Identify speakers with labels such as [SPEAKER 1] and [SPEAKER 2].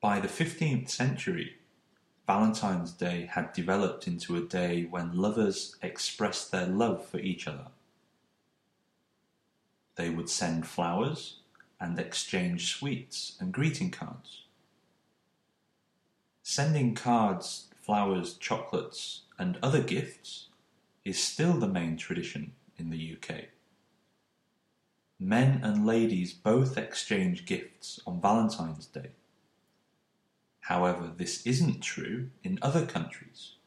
[SPEAKER 1] By the 15th century, Valentine's Day had developed into a day when lovers expressed their love for each other. They would send flowers and exchange sweets and greeting cards. Sending cards, flowers, chocolates, and other gifts is still the main tradition in the UK. Men and ladies both exchange gifts on Valentine's Day. However, this isn't true in other countries.